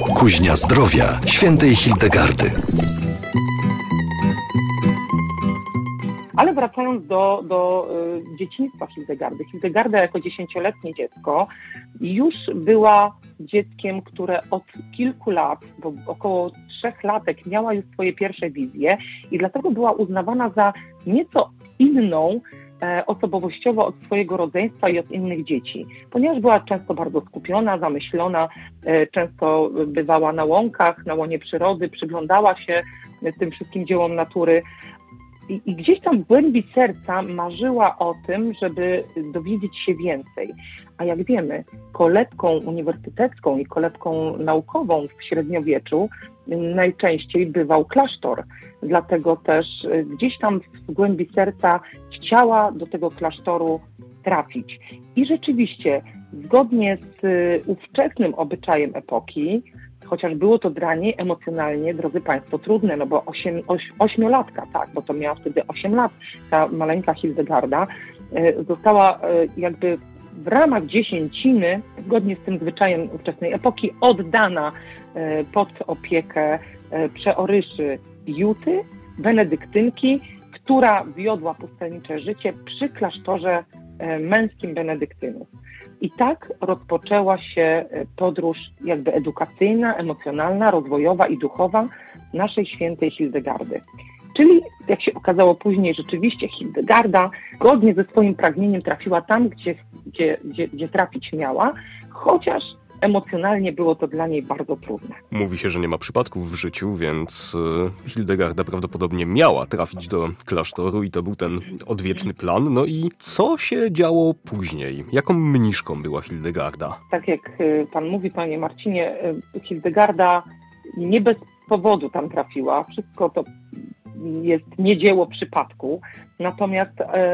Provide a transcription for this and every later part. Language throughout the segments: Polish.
Kuźnia Zdrowia Świętej Hildegardy. Ale wracając do dzieciństwa Hildegardy. Hildegarda jako 10-letnie dziecko już była dzieckiem, które od kilku lat, bo około 3 latek miała już swoje pierwsze wizje i dlatego była uznawana za nieco inną osobowościowo od swojego rodzeństwa i od innych dzieci, ponieważ była często bardzo skupiona, zamyślona, często bywała na łąkach, na łonie przyrody, przyglądała się tym wszystkim dziełom natury. I gdzieś tam w głębi serca marzyła o tym, żeby dowiedzieć się więcej. A jak wiemy, kolebką uniwersytecką i kolebką naukową w średniowieczu najczęściej bywał klasztor. Dlatego też gdzieś tam w głębi serca chciała do tego klasztoru trafić. I rzeczywiście, zgodnie z ówczesnym obyczajem epoki, chociaż było to dla niej emocjonalnie, drodzy Państwo, trudne, no bo 8-latka, tak, bo to miała wtedy 8 lat, ta maleńka Hildegarda, została jakby w ramach dziesięciny, zgodnie z tym zwyczajem ówczesnej epoki, oddana pod opiekę przeoryszy Juty, benedyktynki, która wiodła pustelnicze życie przy klasztorze męskim benedyktynów. I tak rozpoczęła się podróż jakby edukacyjna, emocjonalna, rozwojowa i duchowa naszej świętej Hildegardy. Czyli, jak się okazało później, rzeczywiście Hildegarda zgodnie ze swoim pragnieniem trafiła tam, gdzie trafić miała, chociaż emocjonalnie było to dla niej bardzo trudne. Mówi się, że nie ma przypadków w życiu, więc Hildegarda prawdopodobnie miała trafić do klasztoru i to był ten odwieczny plan. No i co się działo później? Jaką mniszką była Hildegarda? Tak jak pan mówi, panie Marcinie, Hildegarda nie bez powodu tam trafiła. Wszystko to jest nie dzieło przypadku. Natomiast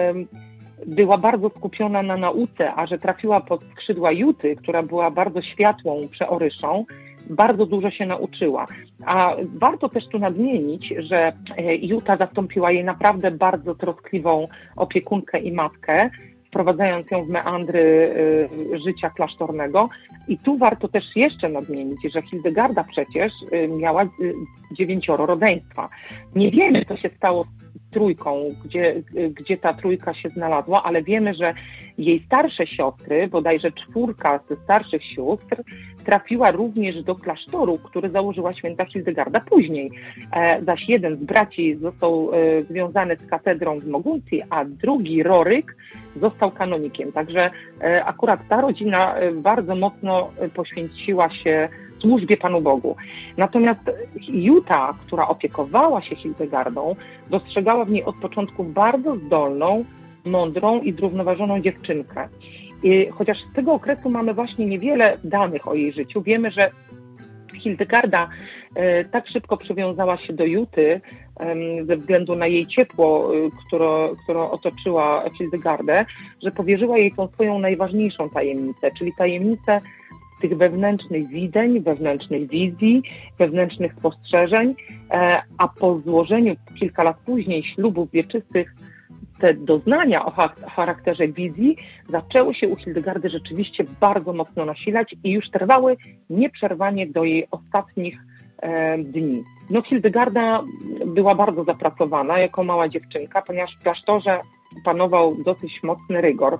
była bardzo skupiona na nauce, a że trafiła pod skrzydła Juty, która była bardzo światłą przeoryszą, bardzo dużo się nauczyła. A warto też tu nadmienić, że Juta zastąpiła jej naprawdę bardzo troskliwą opiekunkę i matkę, wprowadzając ją w meandry życia klasztornego. I tu warto też jeszcze nadmienić, że Hildegarda przecież miała 9 rodzeństwa. Nie wiemy, co się stało z trójką, gdzie ta trójka się znalazła, ale wiemy, że jej starsze siostry, bodajże 4 ze starszych sióstr, trafiła również do klasztoru, który założyła święta Hildegarda później. Zaś jeden z braci został związany z katedrą w Moguncji, a drugi, Roryk, został kanonikiem. Także akurat ta rodzina bardzo mocno poświęciła się służbie Panu Bogu. Natomiast Juta, która opiekowała się Hildegardą, dostrzegała w niej od początku bardzo zdolną, mądrą i zrównoważoną dziewczynkę. I chociaż z tego okresu mamy właśnie niewiele danych o jej życiu, wiemy, że Hildegarda tak szybko przywiązała się do Juty ze względu na jej ciepło, które otoczyła Hildegardę, że powierzyła jej tą swoją najważniejszą tajemnicę, czyli tajemnicę tych wewnętrznych widzeń, wewnętrznych wizji, wewnętrznych spostrzeżeń, a po złożeniu kilka lat później ślubów wieczystych te doznania o charakterze wizji zaczęły się u Hildegardy rzeczywiście bardzo mocno nasilać i już trwały nieprzerwanie do jej ostatnich dni. No, Hildegarda była bardzo zapracowana jako mała dziewczynka, ponieważ w klasztorze panował dosyć mocny rygor.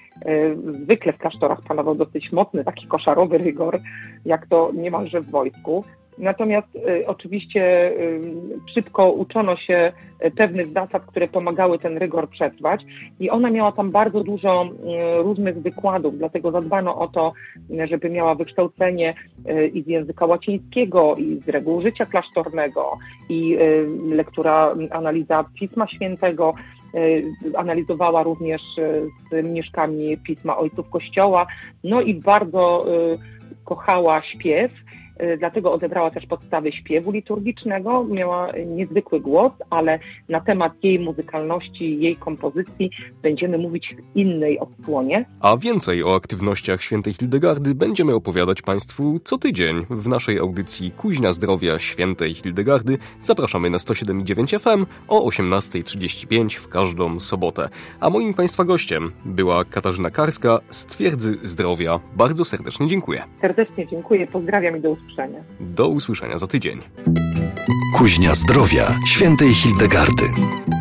Zwykle w klasztorach panował dosyć mocny, taki koszarowy rygor, jak to niemalże w wojsku. Natomiast oczywiście szybko uczono się pewnych zasad, które pomagały ten rygor przetrwać i ona miała tam bardzo dużo różnych wykładów, dlatego zadbano o to, żeby miała wykształcenie i z języka łacińskiego, i z reguł życia klasztornego, i lektura, analiza Pisma Świętego. Analizowała również z mniszkami pisma ojców Kościoła, no i bardzo kochała śpiew, dlatego odebrała też podstawy śpiewu liturgicznego, miała niezwykły głos, ale na temat jej muzykalności, jej kompozycji będziemy mówić w innej odsłonie. A więcej o aktywnościach świętej Hildegardy będziemy opowiadać Państwu co tydzień w naszej audycji Kuźnia Zdrowia Świętej Hildegardy. Zapraszamy na 107,9 FM o 18:35 w każdą sobotę. A moim Państwa gościem była Katarzyna Karska z Twierdzy Zdrowia. Bardzo serdecznie dziękuję. Serdecznie dziękuję, pozdrawiam i do usłyszenia. usłyszenia. Do usłyszenia za tydzień. Kuźnia Zdrowia Świętej Hildegardy.